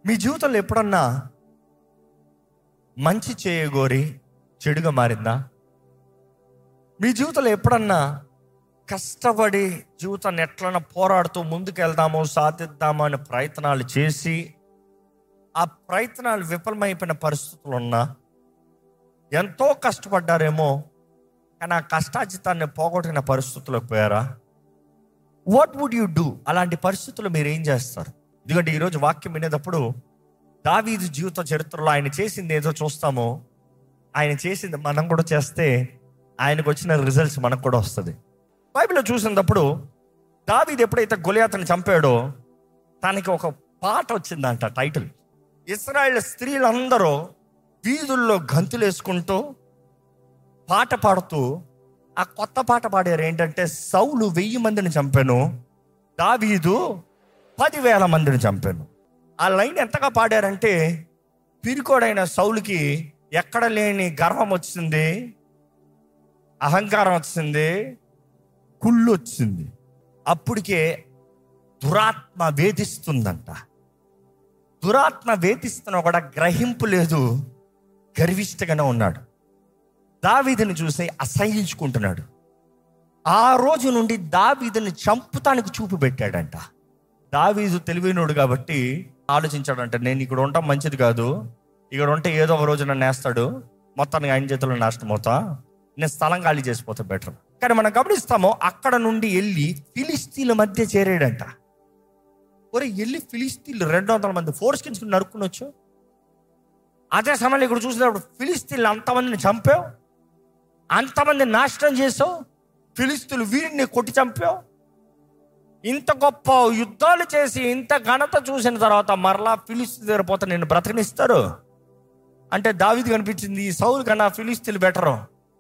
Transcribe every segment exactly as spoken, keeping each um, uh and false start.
మీ జీవితంలో ఎప్పుడన్నా మంచి చేయగోరి చెడుగా మారిందా? మీ జీవితంలో ఎప్పుడన్నా కష్టపడి జీవితాన్ని ఎట్లన్నా పోరాడుతూ ముందుకు వెళ్దామో సాధిద్దామో అనే ప్రయత్నాలు చేసి ఆ ప్రయత్నాలు విఫలమైపోయిన పరిస్థితులు ఉన్నా, ఎంతో కష్టపడ్డారేమో కానీ ఆ కష్టాజితాన్ని పోగొట్టిన పరిస్థితులకు పోయారా? What would you do? అలాంటి పరిస్థితుల్లో మీరు ఏం చేస్తారు? ఎందుకంటే ఈరోజు వాక్యం వినేటప్పుడు దావీదు జీవిత చరిత్రలో ఆయన చేసింది ఏదో చూస్తామో, ఆయన చేసింది మనం కూడా చేస్తే ఆయనకు వచ్చిన రిజల్ట్స్ మనకు కూడా వస్తుంది. బైబిల్లో చూసినప్పుడు దావీదు ఎప్పుడైతే గొలియాతుని చంపాడో తనకి ఒక పాట వచ్చిందంట, టైటిల్. ఇశ్రాయేల్ స్త్రీలందరూ వీధుల్లో గంతులు వేసుకుంటూ పాట పాడుతూ ఆ కొత్త పాట పాడారు. ఏంటంటే, సౌలు వెయ్యి మందిని చంపాను, దావీదు పదివేల మందిని చంపాను. ఆ లైన్ ఎంతగా పాడారంటే, పిరికోడైన సౌలుకి ఎక్కడ లేని గర్వం వచ్చింది, అహంకారం వచ్చింది, కుళ్ళు వచ్చింది. అప్పటికే దురాత్మ వేధిస్తుందంట. దురాత్మ వేధిస్తున్నా కూడా గ్రహింపు లేదు, గర్విష్టగానే ఉన్నాడు. దావీదుని చూసి అసహ్యించుకుంటున్నాడు. ఆ రోజు నుండి దావీదుని చంపుతానికి చూపు పెట్టాడంట. దావీదు తెలివైనోడు కాబట్టి ఆలోచించాడంట, నేను ఇక్కడ ఉండటం మంచిది కాదు, ఇక్కడ ఉంటే ఏదో ఒక రోజు నన్ను వేస్తాడు, మొత్తానికి ఆయన చేతుల్లో నాశనం అవుతా, నేను స్థలం ఖాళీ చేసిపోతా బెటర్. కానీ మనం గమనిస్తామో అక్కడ నుండి వెళ్ళి ఫిలిస్తీన్ల మధ్య చేరాడంట. ఒరే, వెళ్ళి ఫిలిస్తీన్లు రెండు వందల మంది ఫోర్స్ కించుకుని నరుక్కునొచ్చు. అదే సమయంలో ఇక్కడ చూసినప్పుడు ఫిలిస్తీన్లు అంతమందిని చంపావు, అంతమంది నాశనం చేసావు, ఫిలిస్తీన్లు వీరిని కొట్టి చంపావు. ఇంత గొప్ప యుద్ధాలు చేసి ఇంత ఘనత చూసిన తర్వాత మరలా ఫిలిస్తీన్ దగ్గర పోతే నేను బ్రతకనిస్తారు అంటే దావీదు కనిపించింది ఈ సౌలు కన్నా ఫిలిస్తీన్లు బెటరు.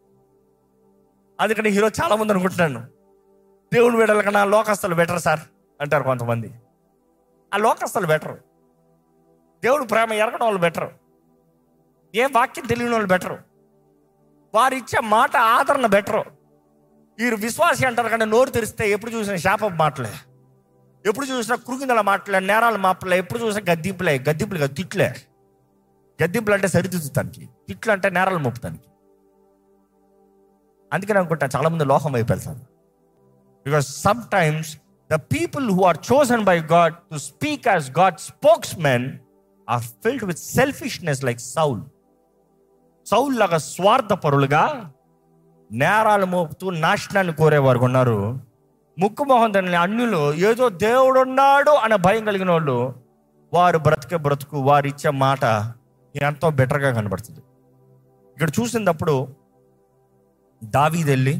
అందుకని హీరో చాలా మంది అనుకుంటున్నాను, దేవుని బిడ్డల కన్నా లోకస్తులు బెటర్ సార్ అంటారు కొంతమంది. ఆ లోకస్తులు బెటరు, దేవుడు ప్రేమ ఎరగడం వాళ్ళు బెటరు, ఏ వాక్యం తెలియని వాళ్ళు బెటరు, వారు ఇచ్చే మాట ఆదరణ బెటరు. వీరు విశ్వాసి అంటారు కానీ నోరు తెరిస్తే ఎప్పుడు చూసినా శాప మాటలే, ఎప్పుడు చూసినా కృంగిదల మాటలే, నేరాల మాటలే, ఎప్పుడు చూసినా గద్దింపులే. గద్దింపులు కాదు, తిట్లే. గద్దింపులు అంటే సరిదిద్దుతానికి, తిట్లు అంటే నేరాలు మోపుతానికి. అందుకని అనుకుంటా చాలా మంది లోకం వైపు వెళ్తారు. Because sometimes the people who are chosen by God to speak as God spokesmen are filled with selfishness like Saul. Saul లాగా స్వార్థపరులుగా నేరాలు మోపుతూ నాశనాన్ని కోరేవారు ఉన్నారు. ముక్కు మొహం దాని అన్యులు ఏదో దేవుడు ఉన్నాడు అనే భయం కలిగిన వాళ్ళు, వారు బ్రతికే బ్రతుకు, వారు ఇచ్చే మాట ఎంతో బెటర్గా కనబడుతుంది. ఇక్కడ చూసినప్పుడు దావీదు వెళ్ళి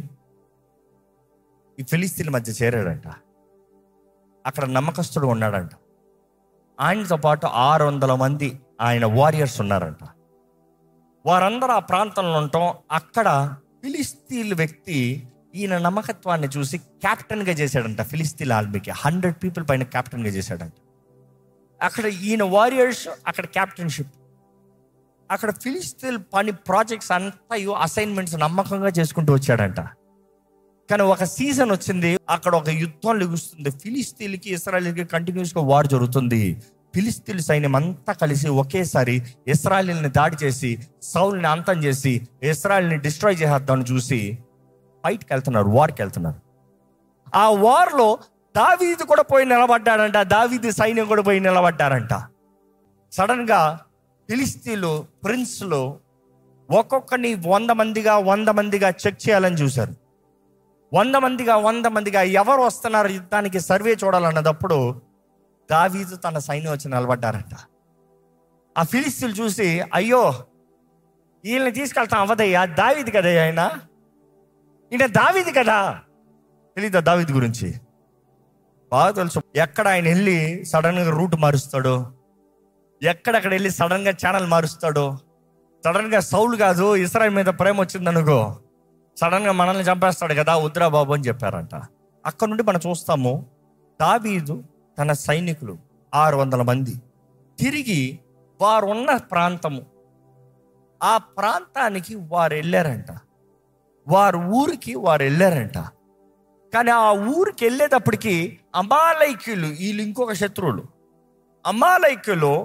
ఈ ఫిలిస్తీన్ల మధ్య చేరాడంట. అక్కడ నమ్మకస్తుడు ఉన్నాడంట. ఆయనతో పాటు ఆరు వందల మంది ఆయన వారియర్స్ ఉన్నారంట. వారందరూ ఆ ప్రాంతంలో ఉండటం, అక్కడ ఫిలిస్తీన్ వ్యక్తి ఈయన నమ్మకత్వాన్ని చూసి క్యాప్టెన్గా చేశాడంట. ఫిలిస్తీన్ ఆర్మీకి హండ్రెడ్ పీపుల్ పైన క్యాప్టెన్గా చేశాడంట. అక్కడ ఈయన వారియర్స్, అక్కడ క్యాప్టెన్షిప్, అక్కడ ఫిలిస్తీన్ పని ప్రాజెక్ట్స్ అంతా అసైన్మెంట్స్ నమ్మకంగా చేసుకుంటూ వచ్చాడంట. కానీ ఒక సీజన్ వచ్చింది, అక్కడ ఒక యుద్ధం లెగుస్తుంది. ఫిలిస్తీన్కి ఇశ్రాయేలుకి కంటిన్యూస్గా వార్ జరుగుతుంది. ఫిలిస్తీన్ సైన్యం అంతా కలిసి ఒకేసారి ఇశ్రాయేలుని దాడి చేసి సౌల్ని అంతం చేసి ఇశ్రాయేలుని డిస్ట్రాయ్ చేసేద్దామని చూసి ఫైట్కి వెళ్తున్నారు, వార్కి వెళ్తున్నారు. ఆ వార్లో దావీదు కూడా పోయి నిలబడ్డాడంట, దావీదు సైన్యం కూడా పోయి నిలబడ్డారంట. సడన్గా ఫిలిస్తీన్లు ప్రిన్స్లు ఒక్కొక్కరిని వంద మందిగా వంద మందిగా చెక్ చేయాలని చూశారు. వంద మందిగా వంద మందిగా ఎవరు వస్తున్నారు యుద్ధానికి సర్వే చూడాలన్నదప్పుడు దావీదు తన సైన్యం వచ్చి నిలబడ్డారంట. ఆ ఫిలిస్తీన్లు చూసి, అయ్యో వీళ్ళని తీసుకెళ్తాం అవదయ్యా, దావీదు కదా ఆయన, ఈయన దావీదు కదా. తెలీదా దావీదు గురించి? బాగా తెలుసు. ఎక్కడ ఆయన వెళ్ళి సడన్గా రూట్ మారుస్తాడో, ఎక్కడెక్కడ వెళ్ళి సడన్గా ఛానల్ మారుస్తాడో. సడన్గా సౌలు కాదు, ఇశ్రాయేలు మీద ప్రేమ వచ్చిందనుకో సడన్గా మనల్ని చంపేస్తాడు కదా, వద్దురా బాబు అని చెప్పారంట. అక్కడ నుండి మనం చూస్తాము దావీదు తన సైనికులు ఆరు వందల మంది తిరిగి వారు ఉన్న ప్రాంతము, ఆ ప్రాంతానికి వారు వెళ్ళారంట. వారు ఊరికి వారు వెళ్ళారంట. కానీ ఆ ఊరికి వెళ్ళేటప్పటికి అమాలైక్యులు, వీళ్ళు ఇంకొక శత్రువులు, అమాలైక్యులు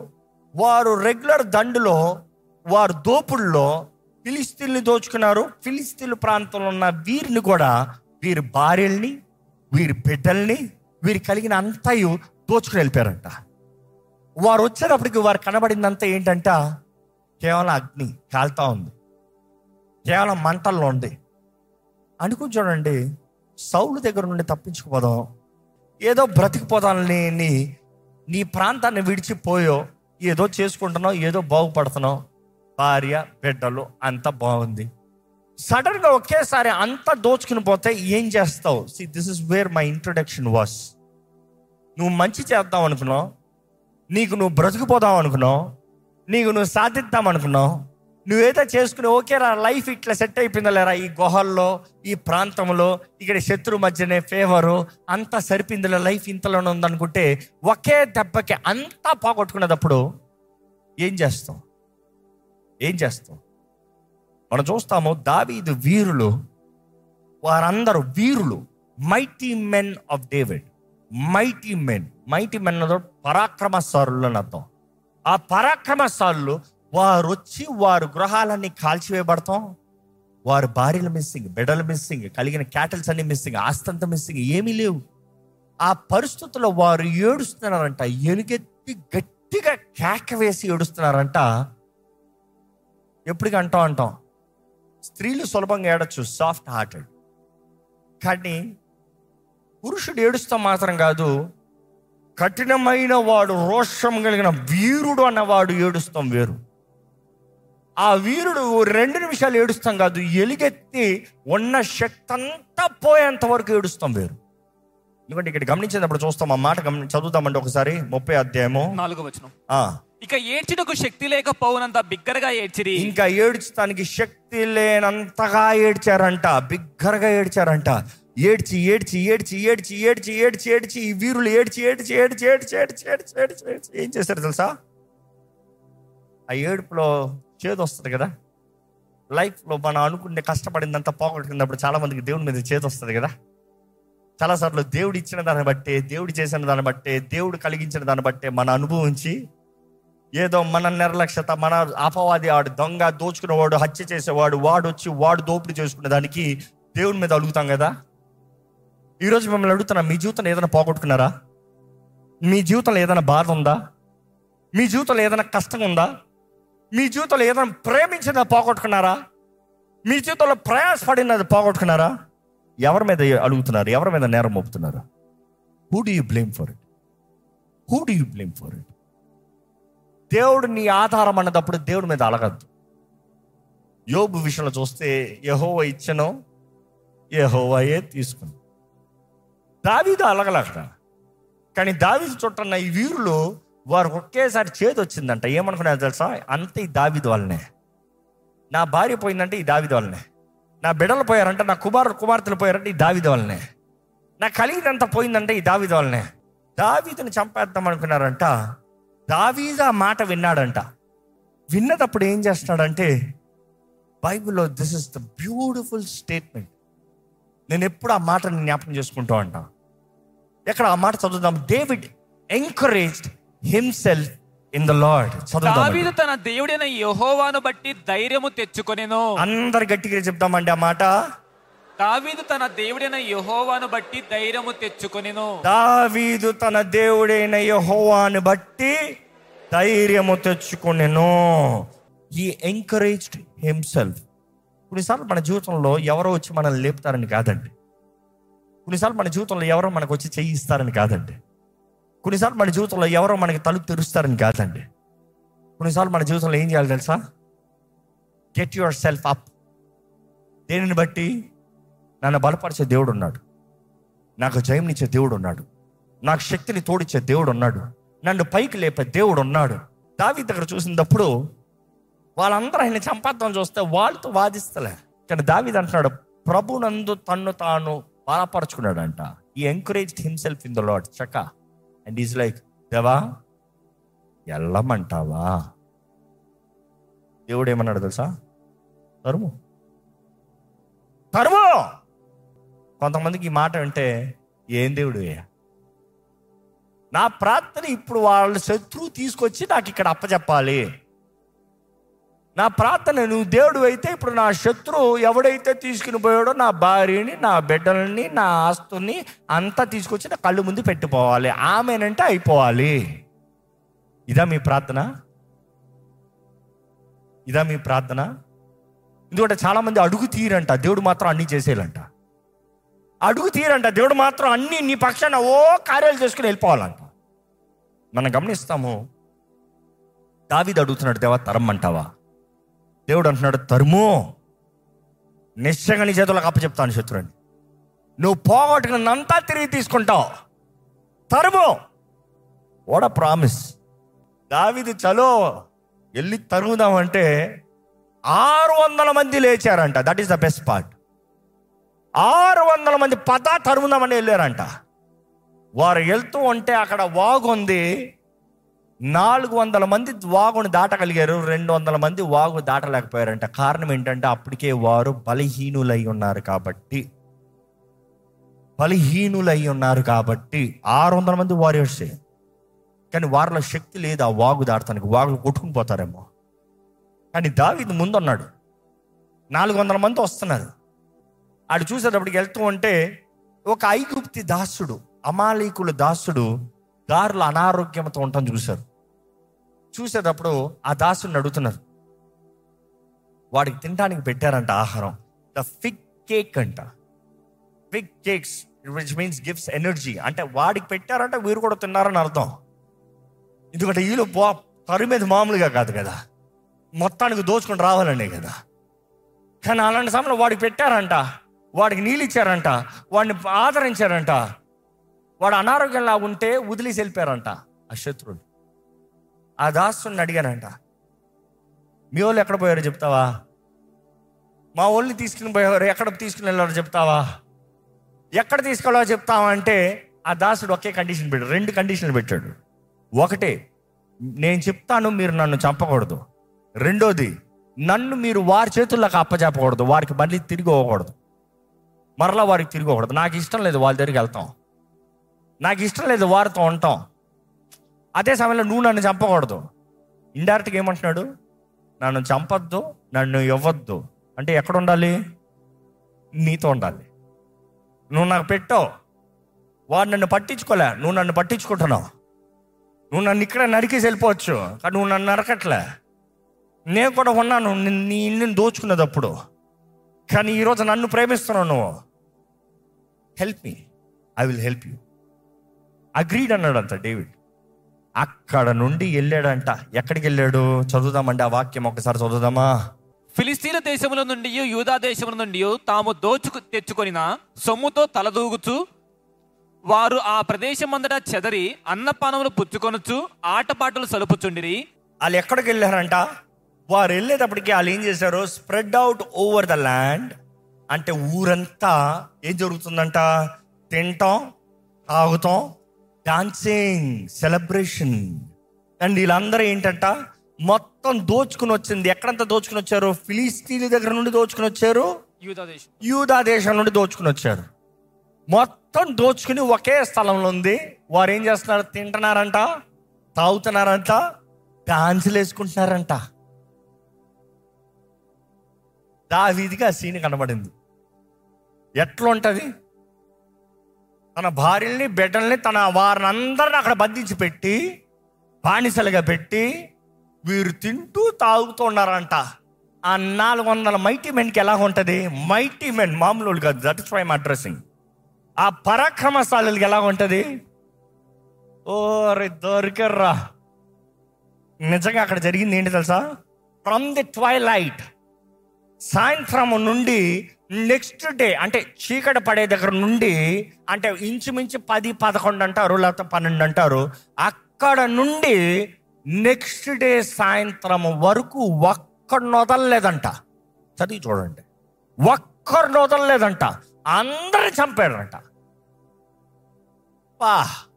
వారు రెగ్యులర్ దండులో, వారు దోపుల్లో ఫిలిస్తీన్లు దోచుకున్నారు. ఫిలిస్తీన్ల ప్రాంతంలో ఉన్న వీరిని కూడా, వీరి భార్యల్ని, వీరి బిడ్డల్ని, వీరి కలిగిన అంతయు దోచుకుని వెళ్ళిపోయారంట. వారు వచ్చేటప్పటికి వారు కనబడిందంతా ఏంటంట, కేవలం అగ్ని కాలుతా ఉంది, కేవలం మంటల్లో ఉంది. అనుకుని చూడండి, సౌలు దగ్గర నుండి తప్పించుకుపోదాం, ఏదో బ్రతికిపోదాలని నీ నీ ప్రాంతాన్ని విడిచిపోయో, ఏదో చేసుకుంటున్నావు, ఏదో బాగుపడుతున్నావు, భార్య బిడ్డలు అంతా బాగుంది. సడన్గా ఒకేసారి అంతా దోచుకుని పోతే ఏం చేస్తావు? See, this is where my introduction was. నువ్వు మంచి చేద్దాం అనుకున్నావు, నీకు నువ్వు బ్రతికిపోదాం అనుకున్నావు, నీకు నువ్వు సాధిద్దాం అనుకున్నావు, నువ్వేదో చేసుకుని ఓకే రా లైఫ్ ఇట్లా సెట్ అయిపోయిందా లేరా, ఈ గుహల్లో, ఈ ప్రాంతంలో, ఇక్కడ శత్రు మధ్యనే ఫేవరు అంతా సరిపోయిందిలే, లైఫ్ ఇంతలోనే ఉందనుకుంటే ఒకే దెబ్బకి అంతా పోగొట్టుకునేటప్పుడు ఏం చేస్తాం? ఏం చేస్తాం? మనం చూస్తాము, దావీదు వీరులు, వారందరూ వీరులు, mighty men of David. Mighty men, mighty men అన్నదో పరాక్రమశాలులు అని అర్థం. ఆ పరాక్రమశాలులు వారు వచ్చి వారు గృహాలన్నీ కాల్చివేయబడతాం, వారి భార్యలు మిస్సింగ్, బిడ్డలు మిస్సింగ్, కలిగిన క్యాటిల్స్ అన్ని మిస్సింగ్, ఆస్తంతా మిస్సింగ్, ఏమీ లేవు. ఆ పరిస్థితుల్లో వారు ఏడుస్తున్నారంట, ఎలుగెత్తి గట్టిగా కేక వేసి ఏడుస్తున్నారంట. ఎప్పటికీ అంటాం అంటాం స్త్రీలు సులభంగా ఏడచ్చు, సాఫ్ట్ హార్టెడ్. కానీ పురుషుడు ఏడుస్తాం మాత్రం కాదు, కఠినమైన వాడు, రోషం కలిగిన వీరుడు అన్నవాడు ఏడుస్తాం వేరు. ఆ వీరుడు రెండు నిమిషాలు ఏడుస్తాం కాదు, ఎలుగెత్తి ఉన్న శక్తి అంతా పోయేంత వరకు ఏడుస్తాం వేరు. ఎందుకంటే ఇక్కడ గమనించినప్పుడు చూస్తాం, ఆ మాట గమని చదువుతామంటే ఒకసారి ముప్పై అధ్యాయము నాలుగో వచనం. ఇక ఏడ్చుటకు శక్తి లేకపోవునంత బిగ్గరగా ఏడ్చిరి. ఇంకా ఏడ్చడానికి శక్తి లేనంతగా ఏడ్చారంట, బిగ్గరగా ఏడ్చారంట. ఏడ్చి ఏడ్చి ఏడ్చి ఏడ్చి ఏడ్చి ఏడ్చి ఏడ్చి ఈ వీరులు ఏడ్చి ఏడ్చి ఏడ్చి ఏడ్చి ఏడ్చి ఏడ్చి ఏడ్చి ఏడ్చి ఏం చేశారు తెలుసా? ఆ ఏడుపులో చేదు వస్తుంది కదా. లైఫ్లో మనం అనుకునే కష్టపడిందంతా పోగొట్టుకున్నప్పుడు చాలా మందికి దేవుడి మీద చేదు వస్తుంది కదా. చాలాసార్లు దేవుడు ఇచ్చిన దాన్ని బట్టే, దేవుడు చేసిన దాన్ని బట్టే, దేవుడు కలిగించిన దాన్ని బట్టే మన అనుభవించి ఏదో మన నిర్లక్ష్యత, మన అపవాది, ఆడు దొంగ, దోచుకునేవాడు, హత్య చేసేవాడు, వాడు వచ్చి వాడు దోపిడీ చేసుకునే దానికి దేవుడి మీద అడుగుతాం కదా. ఈరోజు మిమ్మల్ని అడుగుతున్నా, మీ జీవితంలో ఏదైనా పోగొట్టుకున్నారా? మీ జీవితంలో ఏదైనా బాధ ఉందా? మీ జీవితంలో ఏదైనా కష్టం ఉందా? మీ జీవితంలో ఏదైనా ప్రేమించినది పోగొట్టుకున్నారా? మీ జీవితంలో ప్రయాసపడినది పోగొట్టుకున్నారా? ఎవరి మీద అడుగుతున్నారు? ఎవరి మీద నేరం మోపుతున్నారు? Who do you blame for it? Who do you blame for it? దేవుడు నీ ఆధారం అన్నదప్పుడు దేవుడి మీద అలగద్దు. యోబు విషయంలో చూస్తే యెహోవా ఇచ్చను, యెహోవాయే తీసుకుని. దావీదు అలగలక్కడ. కానీ దావీదు చుట్టన్న ఈ వీరులు వారు ఒకేసారి చేతి వచ్చిందంట. ఏమనుకున్నారు తెలుసా? అంతే ఈ దావీదు వల్లనే. నా భార్య పోయిందంటే ఈ దావీదు వల్లనే. నా బిడ్డలు పోయారంటే, నా కుమారు కుమార్తెలు పోయారంటే ఈ దావీదు వల్లనే. నా కలిగినంత పోయిందంటే ఈ దావీదు వల్లనే. దావీదుని చంపేద్దాం అనుకున్నారంట. దావీదు ఆ మాట విన్నాడంట. విన్నదప్పుడు ఏం చేస్తున్నాడంటే, బైబిల్లో this is the beautiful statement. నేను ఎప్పుడు ఆ మాటని జ్ఞాపకం చేసుకుంటూ అంటా. ఎక్కడ ఆ మాట చదువుదాం. David encouraged himself in the Lord. దావీదు తన దేవుడైన యెహోవాను బట్టి ధైర్యము తెచ్చుకొనెను. అందరు గట్టిగా చెప్తామండి ఆ మాట. దావీదు తన దేవుడైన యెహోవాను బట్టి ధైర్యము తెచ్చుకొనెను. దావీదు తన దేవుడైన యెహోవాను బట్టి ధైర్యము తెచ్చుకొనెను. హి ఎంకరేజ్డ్ హిమ్సెల్ఫ్. కొన్నిసార్లు మన జీవితంలో ఎవరో వచ్చి మనల్ని లేపుతారని కాదండి. కొన్నిసార్లు మన జీవితంలో ఎవరో మనకు వచ్చి చెయ్యి ఇస్తారని కాదండి. కొన్నిసార్లు మన జీవితంలో ఎవరో మనకి తలుపు తెరుస్తారని కాదండి. కొన్నిసార్లు మన జీవితంలో ఏం చేయాలి తెలుసా? Get yourself up. దేనిని బట్టి? నన్ను బలపరిచే దేవుడు ఉన్నాడు, నాకు జయంనిచ్చే దేవుడు ఉన్నాడు, నాకు శక్తిని తోడిచ్చే దేవుడు ఉన్నాడు, నన్ను పైకి లేపే దేవుడు ఉన్నాడు. దావీదు దగ్గర చూసినప్పుడు వాళ్ళందరూ ఆయన చంపేద్దాం చూస్తే వాళ్ళతో వాదిస్తలే. కానీ దావీదు అంటున్నాడు, ప్రభునందు తన్ను తాను బలపరుచుకున్నాడు అంట. ఈ encouraged himself in the Lord చక్క. అండ్ ఈజ్ లైక్, దేవా వెళ్ళమంటావా? దేవుడు ఏమన్నాడు తెలుసా? తరుము తరుము. కొంతమందికి ఈ మాట అంటే, ఏం దేవుడు, నా ప్రార్థన ఇప్పుడు వాళ్ళ శత్రువు తీసుకొచ్చి నాకు ఇక్కడ అప్పచెప్పాలి. నా ప్రార్థన, నువ్వు దేవుడు అయితే ఇప్పుడు నా శత్రువు ఎవడైతే తీసుకుని పోయాడో నా భార్యని, నా బిడ్డలని, నా ఆస్తుని అంతా తీసుకొచ్చి నా కళ్ళు ముందు పెట్టిపోవాలి. ఆమెనంటే అయిపోవాలి. ఇదా మీ ప్రార్థన? ఇదా మీ ప్రార్థన? ఎందుకంటే చాలామంది అడుగు తీరంట, దేవుడు మాత్రం అన్నీ చేసేయాలంట. అడుగు తీరంట, దేవుడు మాత్రం అన్నీ నీ పక్షాన ఓ కార్యాలు చేసుకుని వెళ్ళిపోవాలంట. మనం గమనిస్తాము, దావీదు అడుగుతున్నాడు, దేవా తరమ్మంటావా? దేవుడు అంటున్నాడు, తరుము, నిశ్చయంగా నీ చేతులకు అప్పచెప్తాను శత్రువుని. నువ్వు పోగొట్టుకున్నంతా తిరిగి తీసుకుంటావు. తరుము. What a promise. దావీదు చలో వెళ్ళి తరుగుదామంటే ఆరు వందల మంది లేచారంట. That is the best part. ఆరు వందల మంది పద తరుగుదామని వెళ్ళారంట. వారు వెళ్తూ ఉంటే అక్కడ వాగు ఉంది. నాలుగు వందల మంది వాగుని దాటగలిగారు, రెండు వందల మంది వాగు దాటలేకపోయారంట. కారణం ఏంటంటే అప్పటికే వారు బలహీనులై ఉన్నారు కాబట్టి. బలహీనులై ఉన్నారు కాబట్టి ఆరు వందల మంది వారియర్సే, కానీ వారిలో శక్తి లేదు ఆ వాగు దాటడానికి. వాగులు కొట్టుకుని పోతారేమో. కానీ దావీదు ముందున్నాడు. నాలుగు వందల మంది వస్తున్నారు. ఆడు చూసేటప్పటికి వెళ్తూ ఉంటే ఒక ఐగుప్తి దాసుడు, అమాలీకుల దాసుడు దారులు అనారోగ్యంతో ఉంటాం చూశారు. చూసేటప్పుడు ఆ దాసుడిని అడుగుతున్నారు. వాడికి తినడానికి పెట్టారంట ఆహారం. ద ఫిగ్ కేక్ అంట. Fig cakes which means gives energy. అంటే వాడికి పెట్టారంటే వీరు కూడా తిన్నారని అర్థం. ఎందుకంటే వీళ్ళు బా తరిమేది మామూలుగా కాదు కదా, మొత్తానికి దోచుకొని రావాలనే కదా. కానీ అలాంటి సమయంలో వాడికి పెట్టారంట, వాడికి నీళ్ళు ఇచ్చారంట, వాడిని ఆదరించారంట. వాడు అనారోగ్యంలా ఉంటే వదిలేసి వెళ్ళిపోయారంట ఆ శత్రువులు. ఆ దాసుని అడిగారంట, మీ వాళ్ళు ఎక్కడ పోయారో చెప్తావా? మా వాళ్ళని తీసుకుని పోయేవారు ఎక్కడ తీసుకుని వెళ్ళారో చెప్తావా? ఎక్కడ తీసుకెళ్ళాలో చెప్తావా అంటే ఆ దాసుడు ఒకే కండిషన్ పెట్టాడు. రెండు కండిషన్లు పెట్టాడు. ఒకటే, నేను చెప్తాను, మీరు నన్ను చంపకూడదు. రెండోది, నన్ను మీరు వారి చేతుల్లోకి అప్పచెప్పకూడదు, వారికి మళ్ళీ తిరిగి పోకూడదు, మరలా వారికి తిరిగి పోకూడదు. నాకు ఇష్టం లేదు వాళ్ళ దగ్గరికి వెళ్తాం, నాకు ఇష్టం లేదు వారితో ఉంటాం. అదే సమయంలో నువ్వు నన్ను చంపకూడదు. ఇండైరెక్ట్గా ఏమంటున్నాడు? నన్ను చంపొద్దు, నన్ను ఇవ్వద్దు. అంటే ఎక్కడ ఉండాలి? నీతో ఉండాలి. నువ్వు నాకు పెట్టావు, వాడు నన్ను పట్టించుకోలే, నువ్వు నన్ను పట్టించుకుంటున్నావు. నువ్వు నన్ను ఇక్కడ నరికేసి వెళ్ళిపోవచ్చు, కానీ నువ్వు నన్ను నరకట్లే. నేను కూడా ఉన్నాను నీ ఇల్లుని దోచుకునేటప్పుడు, కానీ ఈరోజు నన్ను ప్రేమిస్తున్నావు నువ్వు. Help me, I will help you. Agreed అన్నాడంట డేవిడ్. అక్కడ నుండి వెళ్ళాడంట. ఎక్కడికి వెళ్ళాడు? చదువుదామండి ఆ వాక్యం ఒకసారి చదువుదామా? ఫిలిస్తీన్ల దేశముల నుండి యూదా దేశముల నుండి తాము దోచుకు తెచ్చుకొనిన సొమ్ముతో తలదూగుచు వారు ఆ ప్రదేశం అంతటా చెదరి అన్నపానములు పుచ్చుకొనొచ్చు ఆటపాటలు సలుపుచుండిరి. వాళ్ళు ఎక్కడికి వెళ్ళారంట? వారు వెళ్ళేటప్పటికి వాళ్ళు ఏం చేశారు? Spread out over the land. అంటే ఊరంతా ఏం జరుగుతుందంట? తింటాం, తాగుతాం, డాన్సింగ్, సెలబ్రేషన్. అండ్ వీళ్ళందరూ ఏంటంట? మొత్తం దోచుకుని వచ్చింది. ఎక్కడంతా దోచుకుని వచ్చారు? ఫిలిస్తీన్ల దగ్గర నుండి దోచుకుని వచ్చారు, యూదా దేశం యూదా దేశం నుండి దోచుకుని వచ్చారు. మొత్తం దోచుకుని ఒకే స్థలంలో ఉంది. వారు ఏం చేస్తున్నారు? తింటున్నారంట, తాగుతున్నారంట, డాన్సులు వేసుకుంటున్నారంట. దావీదుకి ఆ సీన్ కనబడింది. ఎట్లా ఉంటుంది? తన భార్యల్ని, బిడ్డల్ని, తన వారిని అందరిని అక్కడ బంధించి పెట్టి, బానిసలుగా పెట్టి, వీరు తింటూ తాగుతూ ఉన్నారంట. ఆ నాలుగు వందల మైటీ మెన్కి ఎలా ఉంటుంది? మైటీ మెన్ మామూలు కాదు. That is why I'm addressing. ఆ పరాక్రమశాలులకి ఎలా ఉంటుంది? ఓ రే దొరికర్రా. నిజంగా అక్కడ జరిగింది ఏంటి తెలుసా? ఫ్రమ్ ది ట్వైలైట్, సాయంత్రం నుండి నెక్స్ట్ డే, అంటే చీకటి పడే దగ్గర నుండి, అంటే ఇంచుమించు పది పదకొండు అంటారు, లేకపోతే పన్నెండు అంటారు. అక్కడ నుండి నెక్స్ట్ డే సాయంత్రం వరకు ఒక్కడిని వదలలేదంట. చదివి చూడండి. ఒక్కరిని వదలలేదంట. అందరిని చంపాడంట. వా,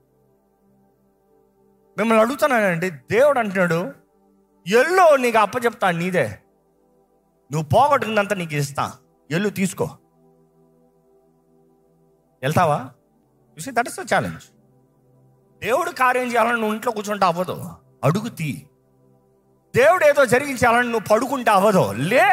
మిమ్మల్ని అడుగుతున్నానండి. దేవుడు అంటున్నాడు, ఎల్లో నీకు అప్పచెప్తాను, నీదే, నువ్వు పోగొట్టుకుందంతా నీకు ఇస్తా, ఎల్లు తీసుకో. వెళ్తావా? You see that is the challenge. దేవుడు కార్యం చేయాలని నువ్వు ఇంట్లో కూర్చుంటే అవ్వదు, అడుగు తీ. దేవుడు ఏదో జరిగించాలని నువ్వు పడుకుంటే అవ్వదు, లే.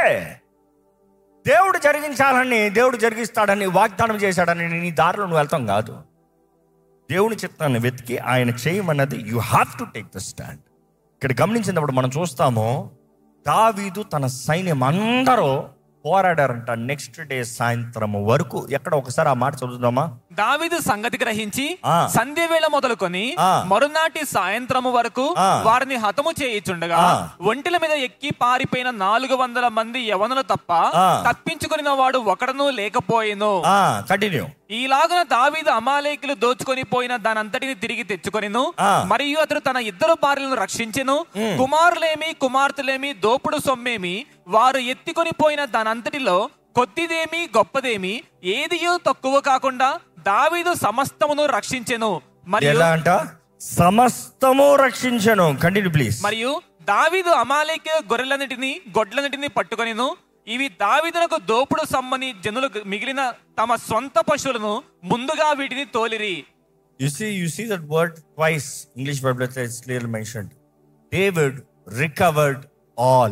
దేవుడు జరిగించాలని, దేవుడు జరిగిస్తాడని, వాగ్దానం చేశాడని నీ దారిలో నువ్వు వెళ్తాం కాదు. దేవుని చిత్తాన్ని వెతికి ఆయన చేయమన్నది you have to take the stand. ఇక్కడ గమనించినప్పుడు మనం చూస్తాము, దావీదు తన సైన్యం అందరూ పోరాడారంట నెక్స్ట్ డే సాయంత్రం వరకు. ఎక్కడ ఒకసారి ఆ మాట చదువుదామా? దావీదు సంగతి గ్రహించి ఆ. సంధ్య వేళ మొదలుకొని ఆ. మరునాటి సాయంత్రము వరకు ఆ. వారిని హతము చేయుచుండగా ఆ. ఒంటిల మీద ఎక్కి పారిపోయిన నాలుగు వందల మంది యవనులు తప్ప ఆ. తప్పించుకుని వాడు ఒకడను లేకపోయెను. కంటిన్యూ. ఈలాగున దావీదు అమాలేకులు దోచుకొని పోయిన దానంతటిని తిరిగి తెచ్చుకొనిను, ఆ. మరియు అతడు తన ఇద్దరు భార్యలను రక్షించెను. కుమారులేమి కుమార్తెలేమి దోపుడు సొమ్మేమి వారు ఎత్తికొని పోయిన దానంతటిలో కొద్దిదేమి గొప్పదేమి ఏదియో తక్కువ కాకుండా దావీదు సమస్తమును రక్షించెను. మరియు ఎలా అంట? సమస్తము రక్షించెను. Continue please. మరియు దావీదు అమాలేకు గొర్రెలన్నిటిని గొడ్లన్నిటిని పట్టుకొనిను, ఇవి దావీదునకు దోపుడు సమ్మని జనులు మిగిలిన తమ సొంత పశువులను ముందుగా వీటిని తోలిరి. You see, you see that word twice. English Bible it's clearly mentioned. David recovered all.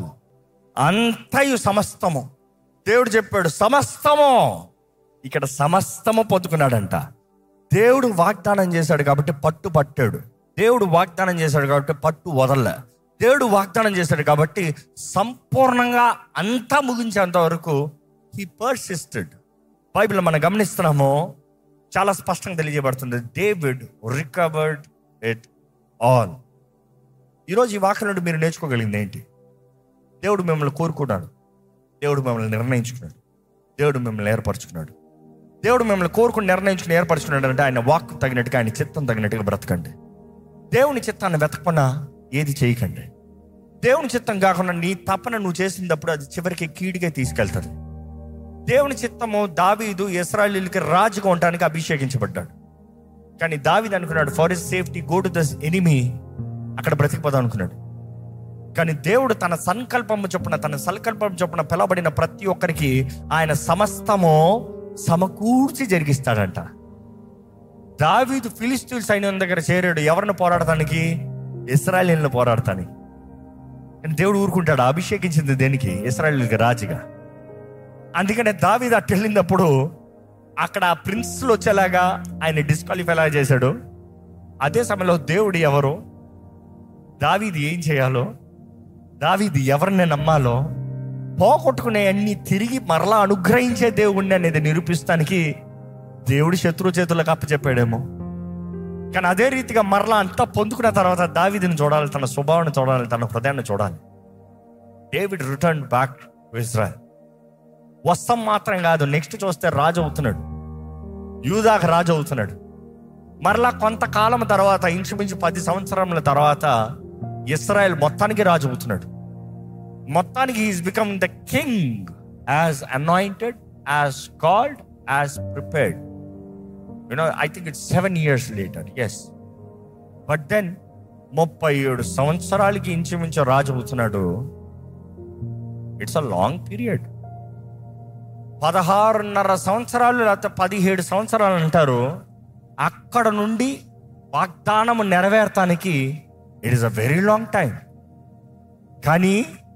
అంతయు సమస్తము. దేవుడు చెప్పాడు సమస్తము. ఇక్కడ సమస్తము పొందుకున్నాడంట. దేవుడు వాగ్దానం చేశాడు కాబట్టి పట్టు పట్టాడు. దేవుడు వాగ్దానం చేశాడు కాబట్టి పట్టు వదలలే. దేవుడు వాగ్దానం చేశాడు కాబట్టి సంపూర్ణంగా అంతా ముగించేంత వరకు హీ పర్సిస్టెడ్. బైబిల్ మనం గమనిస్తున్నాము, చాలా స్పష్టంగా తెలియజేయబడుతుంది, డేవిడ్ రికవర్డ్ ఇట్ ఆల్. ఈరోజు ఈ వాక్యం నుండి మీరు నేర్చుకోగలిగింది ఏంటి? దేవుడు మిమ్మల్ని కోరుకున్నాడు, దేవుడు మిమ్మల్ని నిర్ణయించుకున్నాడు, దేవుడు మిమ్మల్ని ఏర్పరచుకున్నాడు. దేవుడు మిమ్మల్ని కోరుకుని నిర్ణయించుకుని ఏర్పరచుకున్నాడు అంటే ఆయన వాక్ తగినట్టుగా, ఆయన చిత్తం తగినట్టుగా బ్రతకండి. దేవుని చిత్తాన్ని వెతకకుండా ఏది చేయకండి. దేవుని చిత్తం కాకుండా నీ తపన నువ్వు చేసినప్పుడు అది చివరికి కీడుగా తీసుకెళ్తుంది. దేవుని చిత్తము, దావీదు ఇశ్రాయేలీయులకి రాజుగా ఉండడానికి అభిషేకించబడ్డాడు. కానీ దావీదు అనుకున్నాడు for his safety go to this enemy, అక్కడ బ్రతికిపోదాం అనుకున్నాడు. కానీ దేవుడు తన సంకల్పము చొప్పున, తన సంకల్పం చొప్పున పిలవబడిన ప్రతి ఒక్కరికి ఆయన సమస్తము సమకూర్చి జరిగిస్తాడంట. దావీదు ఫిలిష్తీయుల సైన్యం దగ్గర చేరాడు. ఎవరిని పోరాడటానికి? ఇశ్రాయేలీయులను పోరాడటానికి. కానీ దేవుడు ఊరుకుంటాడు. అభిషేకించింది దేనికి? ఇశ్రాయేలీయులకి రాజుగా. అందుకనే దావీదు అటు వెళ్ళినప్పుడు అక్కడ ఆ ప్రిన్స్లు వచ్చేలాగా ఆయన డిస్క్వాలిఫై ఎలా చేశాడు. అదే సమయంలో దేవుడు ఎవరు, దావీదు ఏం చేయాలో, దావీదు ఎవరిని నమ్మాలో, పోగొట్టుకునే అన్ని తిరిగి మరలా అనుగ్రహించే దేవుణ్ణి అనేది నిరూపిస్తానికి దేవుడి శత్రు చేతులకు అప్పచెప్పాడేమో. కానీ అదే రీతిగా మరలా అంతా పొందుకున్న తర్వాత దావీదుని చూడాలి, తన స్వభావాన్ని చూడాలి, తన హృదయాన్ని చూడాలి. David return back to Israel. వస్తాం మాత్రం కాదు, నెక్స్ట్ చూస్తే రాజు అవుతున్నాడు, యూదాకు రాజు అవుతున్నాడు. మరలా కొంతకాలం తర్వాత, ఇంచుమించు పది సంవత్సరముల తర్వాత ఇశ్రాయెల్ మొత్తానికి రాజు అవుతున్నాడు. మొత్తానికి he's become the king as anointed, as called, as prepared. You know I think it's seven years later. Yes, but then ముప్పై ఏడు సంవత్సరాలకి ఇంచుమించు రాజు అవుతున్నాడు. It's a long period. పదహారున్నర సంవత్సరాలు లేకపోతే పదిహేడు సంవత్సరాలు అంటారు. అక్కడ నుండి వాగ్దానము నెరవేర్తానికి it is a very long time. కానీ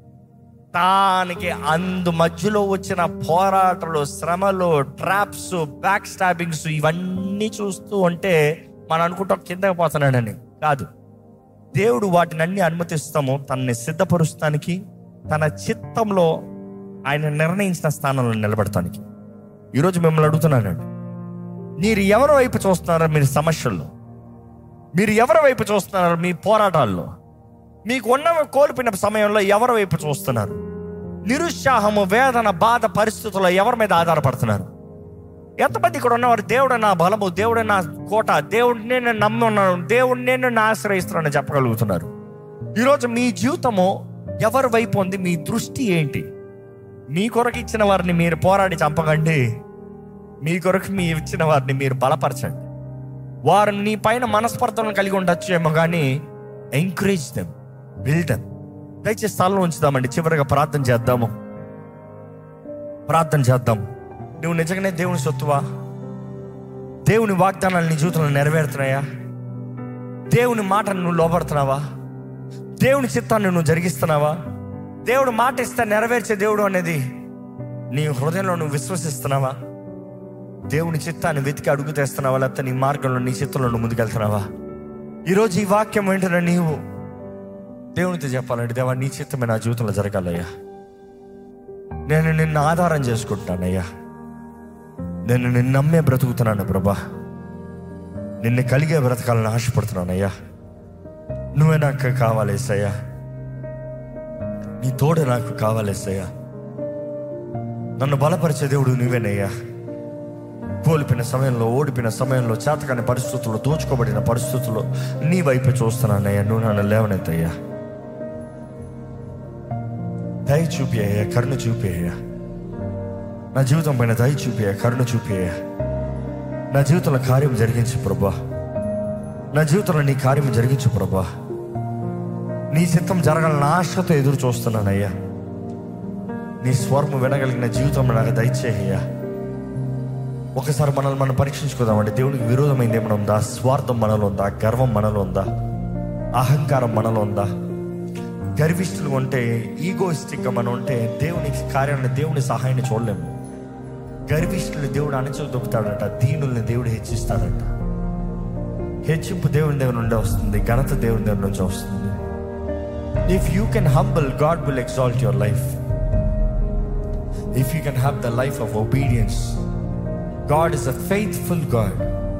దానికి అందు మధ్యలో వచ్చిన పోరాటాలు, శ్రమలు, ట్రాప్స్, బ్యాక్ స్టాబింగ్స్ ఇవన్నీ చూస్తూ ఉంటే మనం అనుకుంటాం కిందకి పోతున్నాడని. కాదు, దేవుడు వాటిని అన్ని అనుమతిస్తాము తనని సిద్ధపరుస్తానికి, తన చిత్తంలో ఆయన నిర్ణయించిన స్థానంలో నిలబడటానికి. ఈరోజు మిమ్మల్ని అడుగుతున్నానండి, మీరు ఎవరి వైపు చూస్తున్నారో? మీరు సమస్యల్లో మీరు ఎవరి వైపు చూస్తున్నారు? మీ పోరాటాల్లో మీకు ఉన్న కోల్పోయిన సమయంలో ఎవరి వైపు చూస్తున్నారు? నిరుత్సాహము, వేదన, బాధ పరిస్థితుల్లో ఎవరి మీద ఆధారపడుతున్నారు? ఎంతమంది ఇక్కడ ఉన్నవారు దేవుడు నా బలము, దేవుడు నా కోట, దేవుడినే నేను నమ్మి ఉన్నాను, దేవుడినే నేను ఆశ్రయిస్తున్నానని చెప్పగలుగుతున్నారు? ఈరోజు మీ జీవితము ఎవరి వైపు ఉంది? మీ దృష్టి ఏంటి? మీ కొరకు ఇచ్చిన వారిని మీరు పోరాడి చంపకండి, మీ కొరకు మీ ఇచ్చిన వారిని మీరు బలపరచండి. వారు నీ పైన మనస్పర్ధలను కలిగి ఉండొచ్చు ఏమో, కానీ ఎంకరేజ్ దెమ్, బిల్డ్ దెమ్. దయచేసి స్థలంలో ఉంచుదామండి. చివరిగా ప్రార్థన చేద్దాము. ప్రార్థన చేద్దాం. నువ్వు నిజంగానే దేవుని సొత్తువా? దేవుని వాగ్దానాలు నీ జీవితంలో నెరవేరుతున్నాయా? దేవుని మాటను నువ్వు లోబడుతున్నావా? దేవుని చిత్తాన్ని నువ్వు జరిగిస్తున్నావా? దేవుడు మాట ఇస్తే నెరవేర్చే దేవుడు అనేది నీ హృదయంలో నువ్వు విశ్వసిస్తున్నావా? దేవుని చిత్తాన్ని వెతికి అడుగు తెస్తున్నావా? లేకపోతే నీ మార్గంలో నీ చిత్తంలో నువ్వు ముందుకెళ్తున్నావా? ఈరోజు ఈ వాక్యం ఏంటంటే, నీవు దేవునితో చెప్పాలంటే, దేవా నీ చిత్తమే నా జీవితంలో జరగాలయ్యా. నేను నిన్ను ఆధారం చేసుకుంటున్నానయ్యా. నేను నిన్ను నమ్మే బ్రతుకుతున్నాను ప్రభా. నిన్ను కలిగే బ్రతకాలని ఆశపడుతున్నానయ్యా. నువ్వే నాకు కావాలేసయ్యా. నీ తోడు నాకు కావాలేసయ్యా. నన్ను బలపరిచే దేవుడు నువ్వేనయ్యా. కోల్పోయిన సమయంలో, ఓడిపోయిన సమయంలో, చేతకాని పరిస్థితుల్లో, దోచుకోబడిన పరిస్థితుల్లో నీ వైపు చూస్తున్నానయ్యా. నువ్వు నన్ను లేవనెత్తయ్యా. దయ చూపి అయ్యా, కరుణ చూపి అయ్యా. నా జీవితం పైన దయ చూపి అయ్యా, కరుణ చూపి అయ్యా. నా జీవితంలో కార్యం జరిగించు ప్రభా. నా జీవితంలో నీ కార్యం జరిగించు ప్రభా. నీ చిత్తం జరగాలని ఆశతో ఎదురు చూస్తున్నానయ్యా. నీ స్వరము వినగలిగిన జీవితంలో నాకు దయచేయ్యా. ఒకసారి మనల్ని మనం పరీక్షించుకుందామండి. దేవునికి విరోధమైంది ఏమైనా ఉందా? స్వార్థం మనలో ఉందా? గర్వం మనలో ఉందా? అహంకారం మనలో ఉందా? గర్విష్ఠులు ఉంటే, ఈగోయిస్టిక్గా మనం ఉంటే దేవునికి కార్యాన్ని, దేవుని సహాయాన్ని చూడలేము. గర్విష్ఠులు దేవుడు అణచలు దొబ్బుతాడట, దీనుల్ని దేవుడు హెచ్చిస్తాడట. హెచ్చింపు దేవుని దేవుని నుండి వస్తుంది, ఘనత దేవుని దేవుని నుంచి వస్తుంది. If you can humble, God will exalt your life. If you can have the life of obedience, God is a faithful God.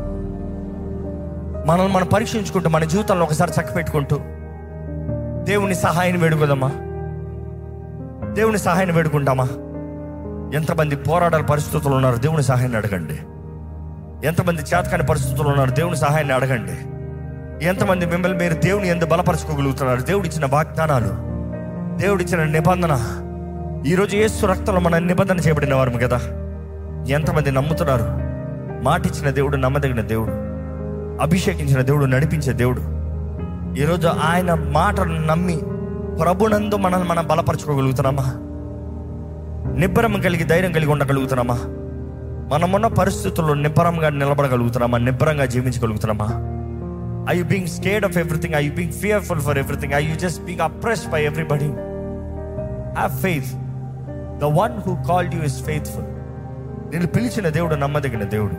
మనల్ని మనం పరీక్షించుకుంటూ, మన జీవితంలో ఒకసారి చక్క పెట్టుకుంటూ దేవుని సహాయాన్ని వేడుకోదమ్మా. దేవుని సహాయాన్ని వేడుకుంటామా? ఎంతమంది పోరాడాల పరిస్థితులు ఉన్నారు? దేవుని సహాయాన్ని అడగండి. ఎంతమంది చేతకాని పరిస్థితులు ఉన్నారు? దేవుని సహాయాన్ని అడగండి. ఎంతమంది మిమ్మల్ని మీరు దేవుని ఎంత బలపరచుకోగలుగుతున్నారు? దేవుడిచ్చిన వాగ్దానాలు, దేవుడిచ్చిన నిబంధన. ఈరోజు యేసు రక్తంలో మన నిబంధన చేయబడిన వారు కదా. ఎంతమంది నమ్ముతున్నారు? మాటిచ్చిన దేవుడు నమ్మదగిన దేవుడు, అభిషేకించిన దేవుడు, నడిపించే దేవుడు. ఈరోజు ఆయన మాటను నమ్మి ప్రభునందు మనల్ని మనం బలపరచుకోగలుగుతున్నామా? నిబ్బరం కలిగి, ధైర్యం కలిగి ఉండగలుగుతున్నామా? మనమున్న పరిస్థితుల్లో నిబ్బరంగా నిలబడగలుగుతున్నామా? నిబ్బరంగా జీవించగలుగుతున్నామా? Are you being scared of everything? Are you being fearful for everything? Are you just being oppressed by everybody? Have faith. The one who called you is faithful. నిన్ను పిలిచిన దేవుడు నమ్మదగిన దేవుడు.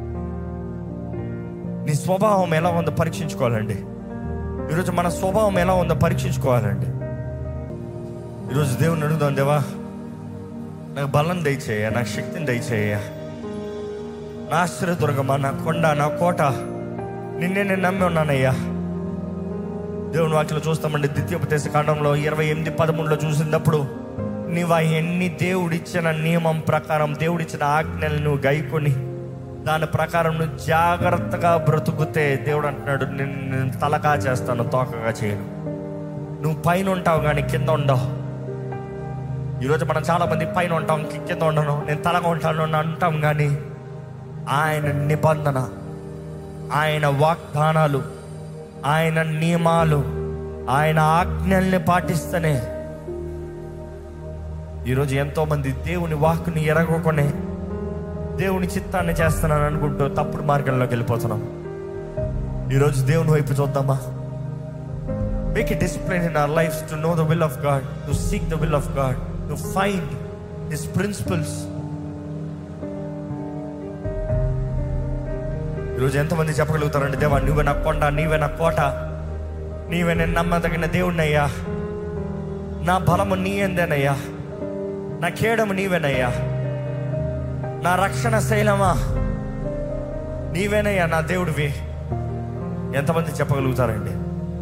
నీ స్వభావం ఎలా ఉందో పరీక్షించుకోవాలండి. ఈరోజు మన స్వభావం ఎలా ఉందో పరీక్షించుకోవాలండి. ఈరోజు దేవుని అడుగుదాం, దేవా నాకు బలం దయచేయ, నాకు శక్తిని దయచేయ. నా ఆశ్రయదుర్గమా, నా కొండ, నా కోట, నిన్నే నేను నమ్మి ఉన్నానయ్యా. దేవుని వాక్యలో చూస్తామండి, ద్వితీయోపదేశ కాండంలో ఇరవై ఎనిమిది పదమూడులో చూసినప్పుడు, నీవు ఎన్ని దేవుడిచ్చిన నియమం ప్రకారం, దేవుడిచ్చిన ఆజ్ఞలు నువ్వు గైకొని దాని ప్రకారం నువ్వు జాగ్రత్తగా బ్రతుకుతే, దేవుడు అంటున్నాడు, నేను నేను తలకా చేస్తాను, తోకగా చేయను. నువ్వు పైన ఉంటావు కానీ కింద ఉండవు. ఈరోజు మనం చాలామంది పైన ఉంటాం, కింద ఉండను, నేను తలగా ఉంటాను అంటాం. కానీ ఆయన నిబంధన, ఆయన వాగ్దానాలు, ఆయన నియమాలు, ఆయన ఆజ్ఞల్ని పాటిస్తేనే. ఈరోజు ఎంతోమంది దేవుని వాక్కుని ఎరగొనే దేవుని చిత్తాన్ని చేస్తున్నాను అనుకుంటూ తప్పుడు మార్గంలోకి వెళ్ళిపోతున్నాం. ఈరోజు దేవుని వైపు చూద్దామా? Make a discipline in our lives to know the will of God, to seek the will of God, to find his principles. ఈరోజు ఎంతమంది చెప్పగలుగుతారండి, దేవా నువ్వే నా కొండ, నీవే నా కోట, నీవే నేను నమ్మదగిన దేవుడినయ్యా, నా బలము నీ ఎందేనయ్యా, నా కేడము నీవేనయ్యా, నా రక్షణ శైలమా నీవేనయ్యా, నా దేవుడివి. ఎంతమంది చెప్పగలుగుతారండి?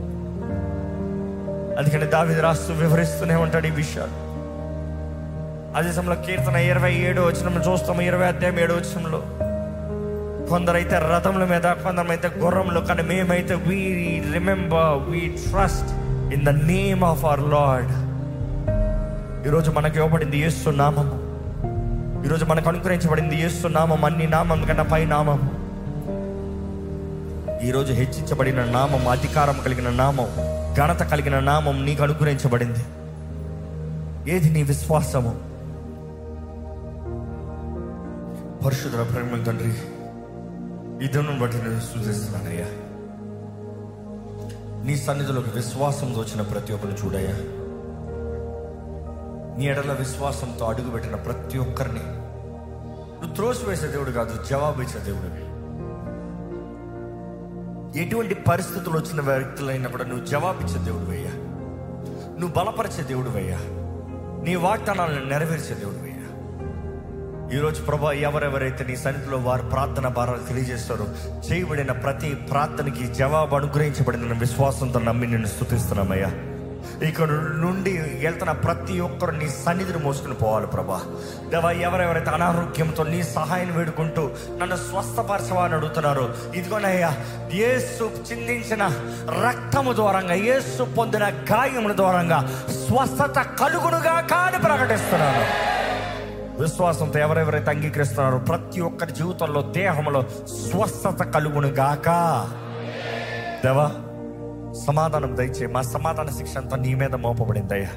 అందుకని దావీదు రాస్తూ వివరిస్తూనే ఉంటాడు ఈ విషయాలు. అదే సమయంలో కీర్తన ఇరవై ఏడో వచనంలో చూస్తాము, ఇరవై అధ్యాయం ఏడో వచనంలో, కొందరైతే రథముల మీద, కొందరైతే గుర్రములు, కానీ మేమైతే we remember, we trust in the name of our Lord. ఈరోజు మనకు ఇవ్వబడింది యేసు నామము. ఈరోజు మనకు అనుగ్రహించబడింది యేసు నామం, అన్ని నామం కన్నా పై నామం. ఈరోజు హెచ్చించబడిన నామం, అధికారం కలిగిన నామం, ఘనత కలిగిన నామం నీకు అనుగ్రహించబడింది. ఏది నీ విశ్వాసము? పరిశుద్ధ ప్రేమ తండ్రి, ఈ దినం బట్టి నేను స్తుతిస్తున్నానయ్యా. నీ సన్నిధిలోకి విశ్వాసంతో వచ్చిన ప్రతి ఒక్కరిని చూడయ్యా. నీ ఎడల విశ్వాసంతో అడుగుపెట్టిన ప్రతి ఒక్కరిని నువ్వు త్రోసివేసే దేవుడు కాదు, జవాబు ఇచ్చే దేవుడివి. ఎటువంటి పరిస్థితులు వచ్చిన వ్యక్తులైనా కూడా నువ్వు జవాబిచ్చే దేవుడు అయ్యా. నువ్వు బలపరిచే దేవుడు అయ్యా. నీ వాగ్దానాలను నెరవేర్చే దేవుడు అయ్యా. ఈరోజు ప్రభా, ఎవరెవరైతే నీ సన్నిధిలో వారు ప్రార్థన భారాలు తెలియజేస్తారో, చేయబడిన ప్రతి ప్రార్థనకి జవాబు అనుగ్రహించబడిన విశ్వాసంతో నమ్మి నిన్ను స్తుతిస్తున్నామయ్యా. ఇక్కడ నుండి వెళ్తున్న ప్రతి ఒక్కరు నీ సన్నిధిని మోసుకుని పోవాలి ప్రభా. దేవా, ఎవరెవరైతే అనారోగ్యంతో నీ సహాయం వేడుకుంటూ నన్ను స్వస్థపరచవా అని అడుగుతున్నారో, ఇదిగోనయ్యా, యేసు చిందించిన రక్తము ద్వారంగా, యేసు పొందిన గాయముల ద్వారంగా స్వస్థత కలుగునుగా కానీ ప్రకటిస్తున్నాను. విశ్వాసంతో ఎవరెవరైతే అంగీకరిస్తున్నారో ప్రతి ఒక్కరి జీవితంలో, దేహంలో స్వస్థత కలుగును గాక. దేవా, సమాధానం దయచే. మా సమాధాన శిక్ష అంతా నీ మీద మోపబడింది అయ్యా.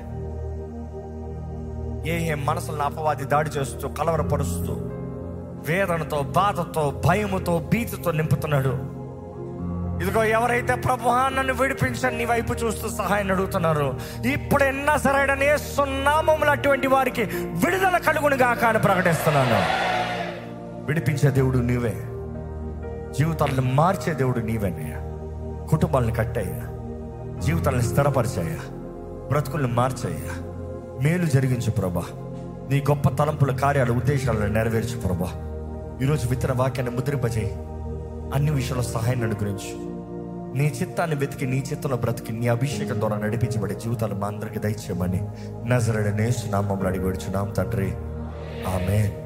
ఏ ఏ మనసులను అపవాది దాడి చేస్తూ, కలవరపరుస్తూ, వేదనతో, బాధతో, భయముతో, భీతితో నింపుతున్నాడు, ఇదిగో ఎవరైతే ప్రభువా నన్ను విడిపించని నీ వైపు చూస్తూ సహాయం అడుగుతున్నారు, ఇప్పుడు ఎన్నా సరైన సున్నామములు అటువంటి వారికి విడుదల కలుగును గాక అని ప్రకటిస్తున్నాను. విడిపించే దేవుడు నీవే, జీవితాలను మార్చే దేవుడు నీవేనయ్యా. కుటుంబాలను కట్టయ్యా, జీవితాలను స్థిరపరిచాయా, బ్రతుకులను మార్చయ్యా, మేలు జరిగించు ప్రభా. నీ గొప్ప తలంపుల కార్యాల ఉద్దేశాలను నెరవేర్చు ప్రభా. ఈరోజు విత్తన వాక్యాన్ని ముద్రింపజేయి. అన్ని విషయంలో సహాయాన్ని అనుగ్రహించు. నీ చిత్తాన్ని వెతికి నీ చిత్తంలో బ్రతికి నీ అభిషేకం ద్వారా నడిపించబడే జీవితాలు మా అందరికి దయచేయమని నజరేయుడైన యేసు నామములో అడిగి వేడుచున్నాం తండ్రి, ఆమేన్.